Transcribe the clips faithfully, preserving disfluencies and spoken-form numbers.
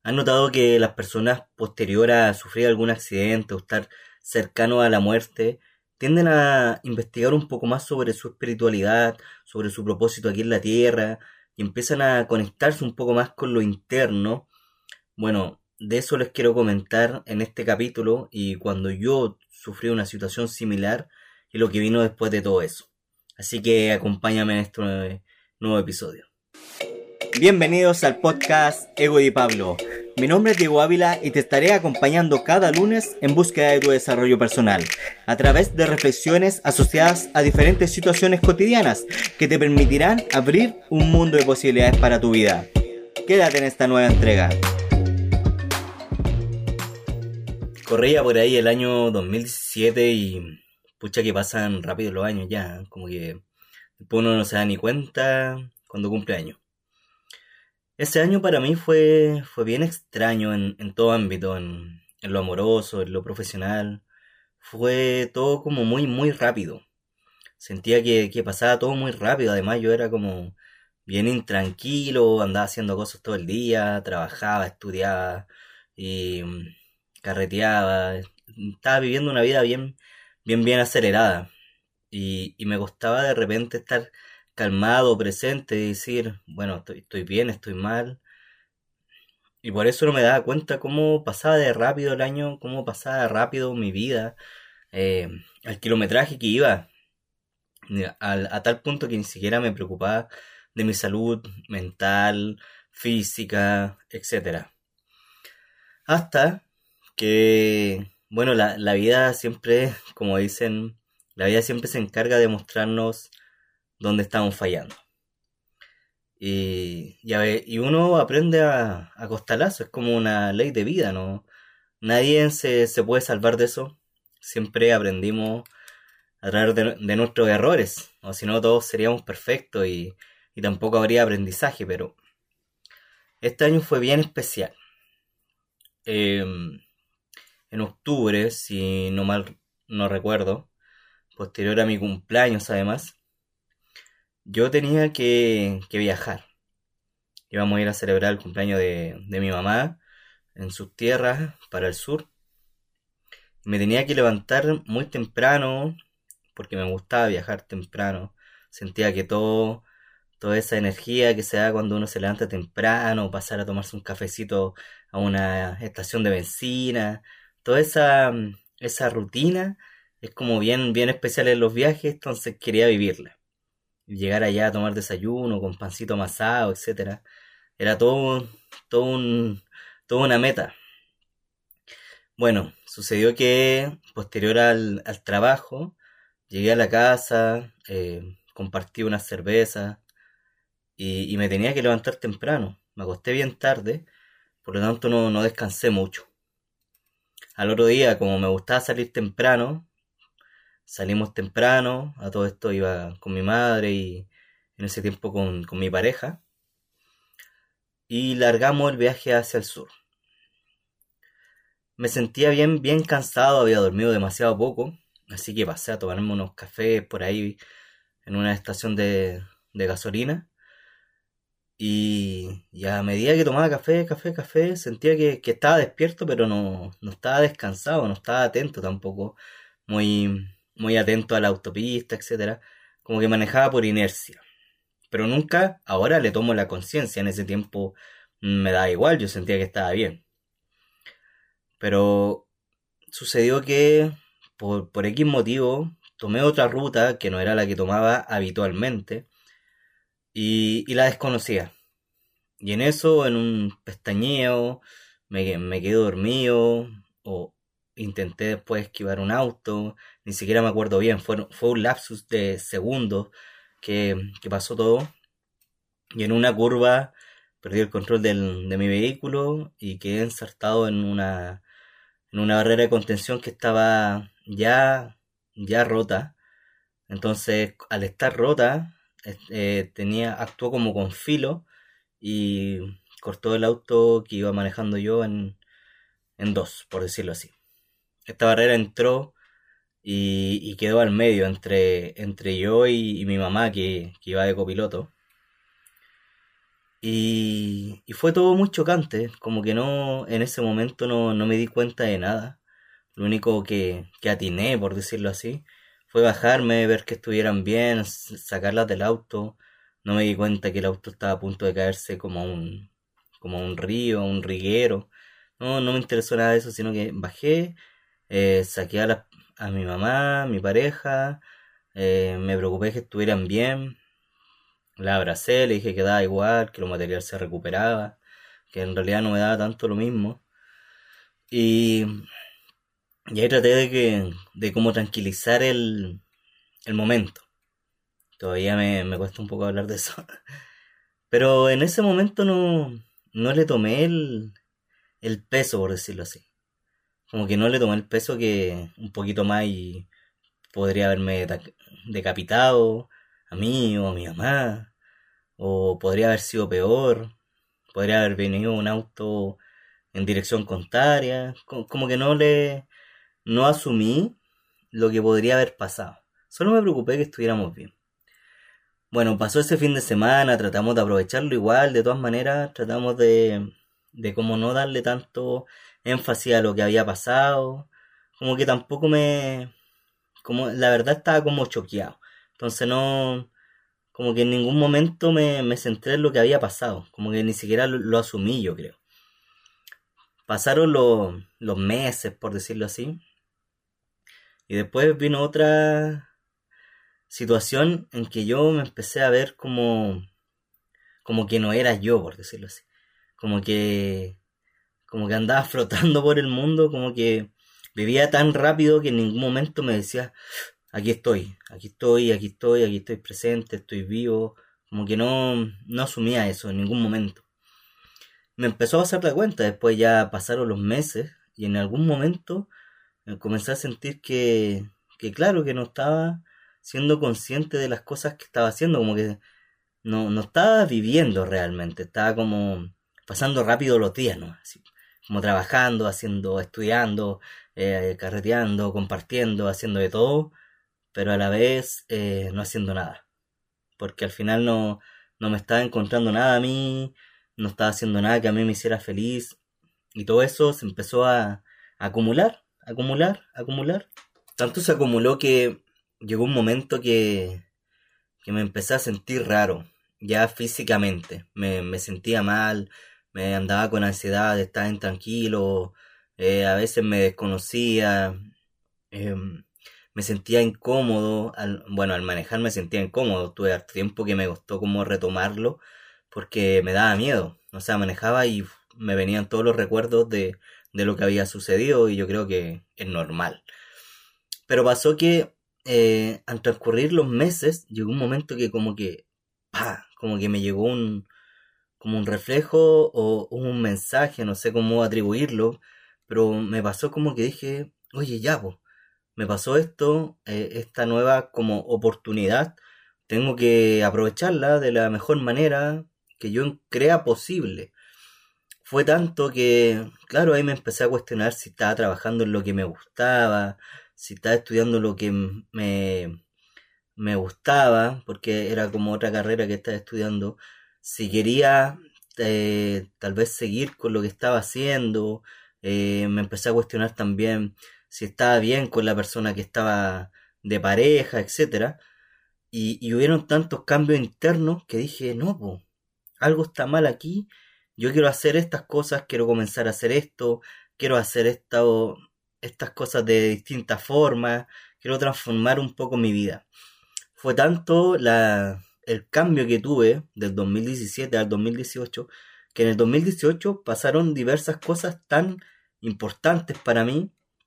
¿Has notado que las personas posteriores a sufrir algún accidente o estar cercanos a la muerte tienden a investigar un poco más sobre su espiritualidad, sobre su propósito aquí en la tierra y empiezan a conectarse un poco más con lo interno? Bueno, de eso les quiero comentar en este capítulo y cuando yo sufrí una situación similar y lo que vino después de todo eso. Así que acompáñame en este nuevo, nuevo episodio. Bienvenidos al podcast Ego y Pablo. Mi nombre es Diego Ávila y te estaré acompañando cada lunes en búsqueda de tu desarrollo personal, a través de reflexiones asociadas a diferentes situaciones cotidianas que te permitirán abrir un mundo de posibilidades para tu vida. Quédate en esta nueva entrega. Corría por ahí el año dos mil diecisiete y pucha que pasan rápido los años ya, como que después uno no se da ni cuenta cuando cumple años. Ese año para mí fue, fue bien extraño en, en todo ámbito, en, en lo amoroso, en lo profesional. Fue todo como muy, muy rápido. Sentía que, que pasaba todo muy rápido. Además yo era como bien intranquilo, andaba haciendo cosas todo el día, trabajaba, estudiaba y mm, carreteaba. Estaba viviendo una vida bien, bien, bien acelerada. Y, y me costaba de repente estar calmado, presente y decir, bueno, estoy, estoy bien, estoy mal. Y por eso no me daba cuenta cómo pasaba de rápido el año, cómo pasaba de rápido mi vida, eh, el kilometraje que iba, al- a tal punto que ni siquiera me preocupaba de mi salud mental, física, etcétera. Hasta que, bueno, la, la vida siempre, como dicen, la vida siempre se encarga de mostrarnos dónde estamos fallando. Y, y, a ve- y uno aprende a, a costalazo, es como una ley de vida, ¿no? Nadie se, se puede salvar de eso. Siempre aprendimos a través de, de nuestros errores, o si no todos seríamos perfectos y, y tampoco habría aprendizaje, pero este año fue bien especial. Eh, en octubre, si no mal no recuerdo, posterior a mi cumpleaños además, yo tenía que, que viajar. Íbamos a ir a celebrar el cumpleaños de, de mi mamá en sus tierras para el sur. Me tenía que levantar muy temprano porque me gustaba viajar temprano. Sentía que todo, toda esa energía que se da cuando uno se levanta temprano, pasar a tomarse un cafecito a una estación de benzina, toda esa, esa rutina es como bien, bien especial en los viajes, entonces quería vivirla. Llegar allá a tomar desayuno con pancito amasado, etcétera. Era todo, todo un, toda una meta. Bueno, sucedió que posterior al, al trabajo, llegué a la casa, eh, compartí unas cervezas y, y me tenía que levantar temprano. Me acosté bien tarde, por lo tanto no, no descansé mucho. Al otro día, como me gustaba salir temprano, salimos temprano, a todo esto iba con mi madre y en ese tiempo con, con mi pareja, y largamos el viaje hacia el sur. Me sentía bien, bien cansado, había dormido demasiado poco, así que pasé a tomarme unos cafés por ahí en una estación de, de gasolina. Y, y a medida que tomaba café, café, café, sentía que, que estaba despierto, pero no, no estaba descansado, no estaba atento tampoco, muy, muy atento a la autopista, etcétera. Como que manejaba por inercia. Pero nunca, ahora le tomo la conciencia, en ese tiempo mm, me daba igual, yo sentía que estaba bien. Pero sucedió que por, por X motivo tomé otra ruta que no era la que tomaba habitualmente y, y la desconocía. Y en eso, en un pestañeo, me, me quedé dormido o intenté después esquivar un auto, ni siquiera me acuerdo bien, fue, fue un lapsus de segundos que, que pasó todo. Y en una curva perdí el control del, de mi vehículo y quedé ensartado en una, en una barrera de contención que estaba ya, ya rota. Entonces, al estar rota, eh, tenía, actuó como con filo y cortó el auto que iba manejando yo en, en dos, por decirlo así. Esta barrera entró y, y quedó al medio entre, entre yo y, y mi mamá que, que iba de copiloto. Y, y fue todo muy chocante, como que no, en ese momento no, no me di cuenta de nada. Lo único que, que atiné, por decirlo así, fue bajarme, ver que estuvieran bien, s- sacarlas del auto. No me di cuenta que el auto estaba a punto de caerse como a un, como a un río, a un riguero. No, no me interesó nada de eso, sino que bajé, eh, saqué a, la- a mi mamá, mi pareja, eh, me preocupé que estuvieran bien. La abracé, le dije que daba igual, que lo material se recuperaba, que en realidad no me daba tanto lo mismo. Y, y ahí traté de que, de cómo tranquilizar el, el momento. Todavía me, me cuesta un poco hablar de eso. Pero en ese momento no, no le tomé el, el peso, por decirlo así. Como que no le tomé el peso que un poquito más y podría haberme da- decapitado a mí o a mi mamá. O podría haber sido peor. Podría haber venido un auto en dirección contraria. Co- Como que no le, no asumí lo que podría haber pasado. Solo me preocupé que estuviéramos bien. Bueno, pasó ese fin de semana, tratamos de aprovecharlo igual, de todas maneras, tratamos de, de como no darle tanto énfasis a lo que había pasado, como que tampoco me, como la verdad estaba como choqueado, entonces no, como que en ningún momento me, me centré en lo que había pasado, como que ni siquiera lo, lo asumí, yo creo. Pasaron los, los meses, por decirlo así, y después vino otra situación en que yo me empecé a ver como como que no era yo, por decirlo así. Como que, como que andaba flotando por el mundo, como que vivía tan rápido que en ningún momento me decía, aquí estoy, aquí estoy, aquí estoy, aquí estoy presente, estoy vivo. Como que no, no asumía eso en ningún momento. Me empezó a pasar la cuenta, después ya pasaron los meses y en algún momento eh, comencé a sentir que, que claro, que no estaba siendo consciente de las cosas que estaba haciendo, como que no, no estaba viviendo realmente, estaba como pasando rápido los días, ¿no? Así, como trabajando, haciendo, estudiando, eh, carreteando, compartiendo, haciendo de todo, pero a la vez eh, no haciendo nada, porque al final no, no me estaba encontrando nada a mí, no estaba haciendo nada que a mí me hiciera feliz, y todo eso se empezó a, a acumular, acumular, acumular. Tanto se acumuló que llegó un momento que que me empecé a sentir raro, ya físicamente. Me, me sentía mal, me andaba con ansiedad, estaba intranquilo, eh, a veces me desconocía, eh, me sentía incómodo, al, bueno, al manejar me sentía incómodo, tuve harto tiempo que me costó como retomarlo, porque me daba miedo, o sea, manejaba y uf, me venían todos los recuerdos de, de lo que había sucedido y yo creo que es normal. Pero pasó que eh, al transcurrir los meses, llegó un momento que como que, pa, como que me llegó un, como un reflejo o un mensaje, no sé cómo atribuirlo, pero me pasó como que dije, oye, ya, po, me pasó esto, eh, esta nueva como oportunidad, tengo que aprovecharla de la mejor manera que yo crea posible. Fue tanto que, claro, ahí me empecé a cuestionar si estaba trabajando en lo que me gustaba, si estaba estudiando lo que me, me gustaba, porque era como otra carrera que estaba estudiando, si quería eh, tal vez seguir con lo que estaba haciendo, eh, me empecé a cuestionar también si estaba bien con la persona que estaba de pareja, etcétera. Y, y hubieron tantos cambios internos que dije, no, po, algo está mal aquí, yo quiero hacer estas cosas, quiero comenzar a hacer esto, quiero hacer esta, estas cosas de distintas formas, quiero transformar un poco mi vida. Fue tanto la, el cambio que tuve del dos mil diecisiete al dos mil dieciocho, que en el dos mil dieciocho pasaron diversas cosas tan importantes para mí,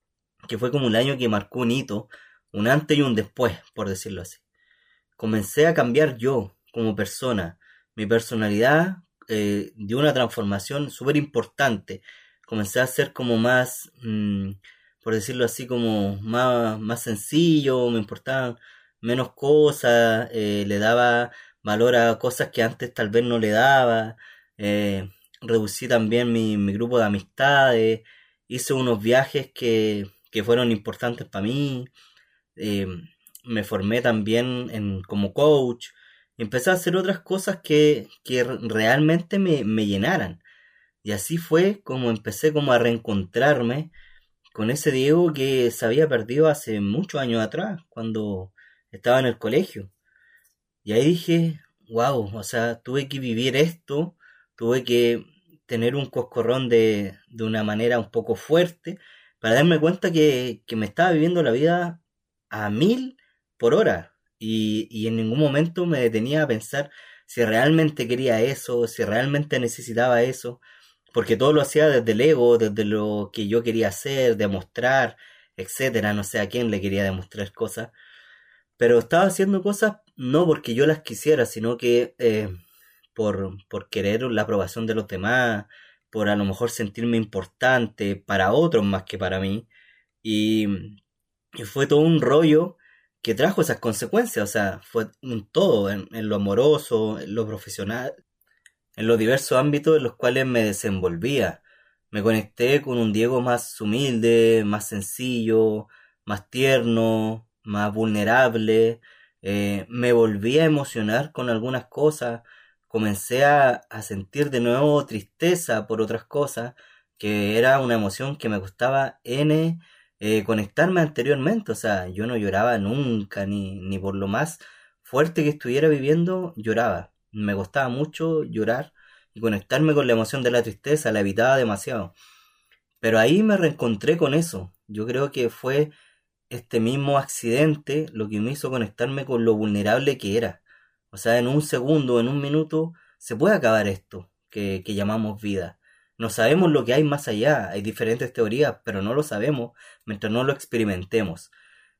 que fue como un año que marcó un hito, un antes y un después, por decirlo así. Comencé a cambiar yo como persona. Mi personalidad eh, dio una transformación súper importante. Comencé a ser como más, mmm, por decirlo así, como más, más sencillo, me importaban menos cosas, eh, le daba valor a cosas que antes tal vez no le daba. Eh, reducí también mi, mi grupo de amistades, hice unos viajes que, que fueron importantes para mí. eh, Me formé también en, como coach, y empecé a hacer otras cosas que, que realmente me, me llenaran. Y así fue como empecé como a reencontrarme con ese Diego que se había perdido hace muchos años atrás, cuando estaba en el colegio. Y ahí dije, wow, o sea, tuve que vivir esto, tuve que tener un coscorrón de, de una manera un poco fuerte para darme cuenta que, que me estaba viviendo la vida a mil por hora. Y, y en ningún momento me detenía a pensar si realmente quería eso, si realmente necesitaba eso, porque todo lo hacía desde el ego, desde lo que yo quería hacer, demostrar, etcétera. No sé a quién le quería demostrar cosas, pero estaba haciendo cosas no porque yo las quisiera, sino que eh, por, por querer la aprobación de los demás, por a lo mejor sentirme importante para otros más que para mí. Y, y fue todo un rollo que trajo esas consecuencias, o sea, fue un todo, en, en lo amoroso, en lo profesional, en los diversos ámbitos en los cuales me desenvolvía. Me conecté con un Diego más humilde, más sencillo, más tierno, más vulnerable. Eh, me volví a emocionar con algunas cosas. Comencé a, a sentir de nuevo tristeza por otras cosas, que era una emoción que me costaba N eh, conectarme anteriormente. O sea, yo no lloraba nunca, ni, ni por lo más fuerte que estuviera viviendo, lloraba. Me costaba mucho llorar y conectarme con la emoción de la tristeza, la evitaba demasiado. Pero ahí me reencontré con eso. Yo creo que fue este mismo accidente lo que me hizo conectarme con lo vulnerable que era. O sea, en un segundo, en un minuto, se puede acabar esto que, que llamamos vida. No sabemos lo que hay más allá, hay diferentes teorías, pero no lo sabemos mientras no lo experimentemos.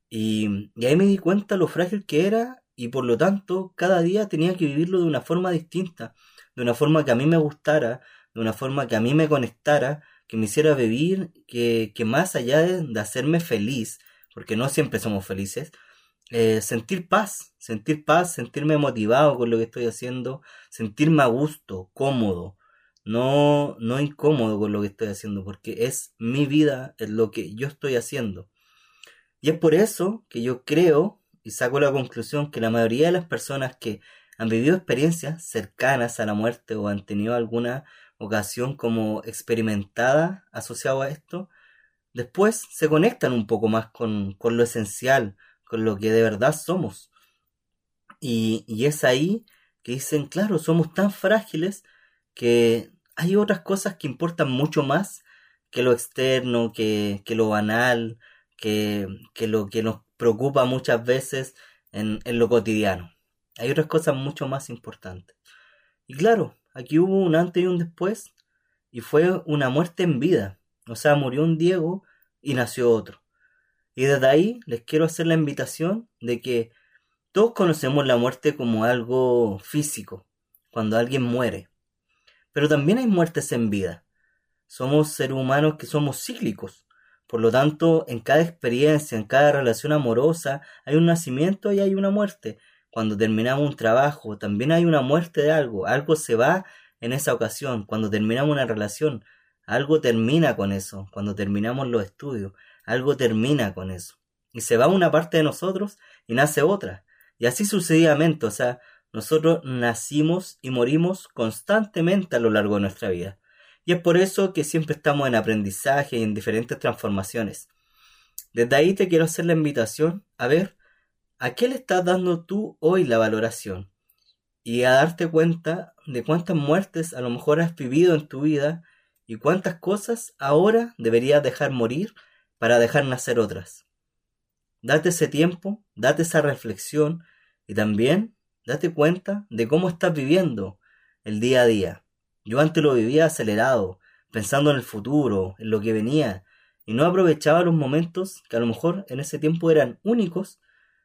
Y, y ahí me di cuenta lo frágil que era y por lo tanto cada día tenía que vivirlo de una forma distinta, de una forma que a mí me gustara, de una forma que a mí me conectara, que me hiciera vivir, que, que más allá de, de hacerme feliz, porque no siempre somos felices, eh, sentir paz, sentir paz, sentirme motivado con lo que estoy haciendo, sentirme a gusto, cómodo, no, no incómodo con lo que estoy haciendo, porque es mi vida, es lo que yo estoy haciendo. Y es por eso que yo creo y saco la conclusión que la mayoría de las personas que han vivido experiencias cercanas a la muerte o han tenido alguna ocasión como experimentada asociado a esto, después se conectan un poco más con, con lo esencial, con lo que de verdad somos. Y, y es ahí que dicen, claro, somos tan frágiles que hay otras cosas que importan mucho más que lo externo, que, que lo banal, que, que lo que nos preocupa muchas veces en, en lo cotidiano. Hay otras cosas mucho más importantes. Y claro, aquí hubo un antes y un después, y fue una muerte en vida. O sea, murió un Diego y nació otro. Y desde ahí les quiero hacer la invitación de que todos conocemos la muerte como algo físico, cuando alguien muere. Pero también hay muertes en vida. Somos seres humanos que somos cíclicos. Por lo tanto, en cada experiencia, en cada relación amorosa, hay un nacimiento y hay una muerte. Cuando terminamos un trabajo, también hay una muerte de algo. Algo se va en esa ocasión. Cuando terminamos una relación, algo termina con eso. Cuando terminamos los estudios, algo termina con eso. Y se va una parte de nosotros y nace otra. Y así sucesivamente. O sea, nosotros nacimos y morimos constantemente a lo largo de nuestra vida. Y es por eso que siempre estamos en aprendizaje y en diferentes transformaciones. Desde ahí te quiero hacer la invitación a ver a qué le estás dando tú hoy la valoración y a darte cuenta de cuántas muertes a lo mejor has vivido en tu vida y cuántas cosas ahora deberías dejar morir para dejar nacer otras. Date ese tiempo, date esa reflexión y también date cuenta de cómo estás viviendo el día a día. Yo antes lo vivía acelerado, pensando en el futuro, en lo que venía, y no aprovechaba los momentos que a lo mejor en ese tiempo eran únicos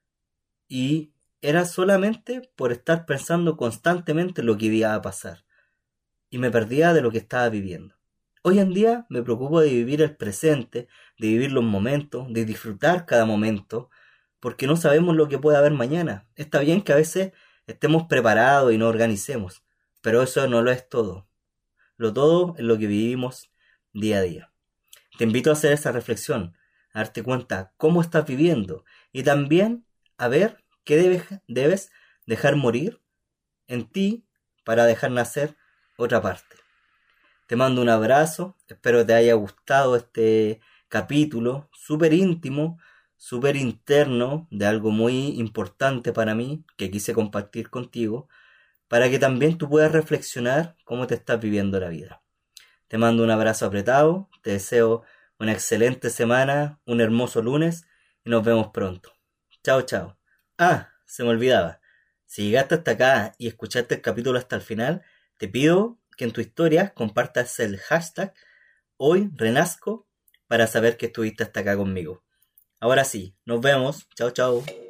y era solamente por estar pensando constantemente en lo que iba a pasar y me perdía de lo que estaba viviendo. Hoy en día me preocupo de vivir el presente, de vivir los momentos, de disfrutar cada momento, porque no sabemos lo que puede haber mañana. Está bien que a veces estemos preparados y nos organicemos, pero eso no lo es todo. Lo todo es lo que vivimos día a día. Te invito a hacer esa reflexión, a darte cuenta cómo estás viviendo y también a ver qué debes, debes dejar morir en ti para dejar nacer otra parte. Te mando un abrazo, espero te haya gustado este capítulo súper íntimo, súper interno, de algo muy importante para mí, que quise compartir contigo, para que también tú puedas reflexionar cómo te estás viviendo la vida. Te mando un abrazo apretado, te deseo una excelente semana, un hermoso lunes y nos vemos pronto. Chao, chao. Ah, se me olvidaba. Si llegaste hasta acá y escuchaste el capítulo hasta el final, te pido que en tu historia compartas el hashtag hoy renazco para saber que estuviste hasta acá conmigo. Ahora sí, nos vemos. Chao, chao.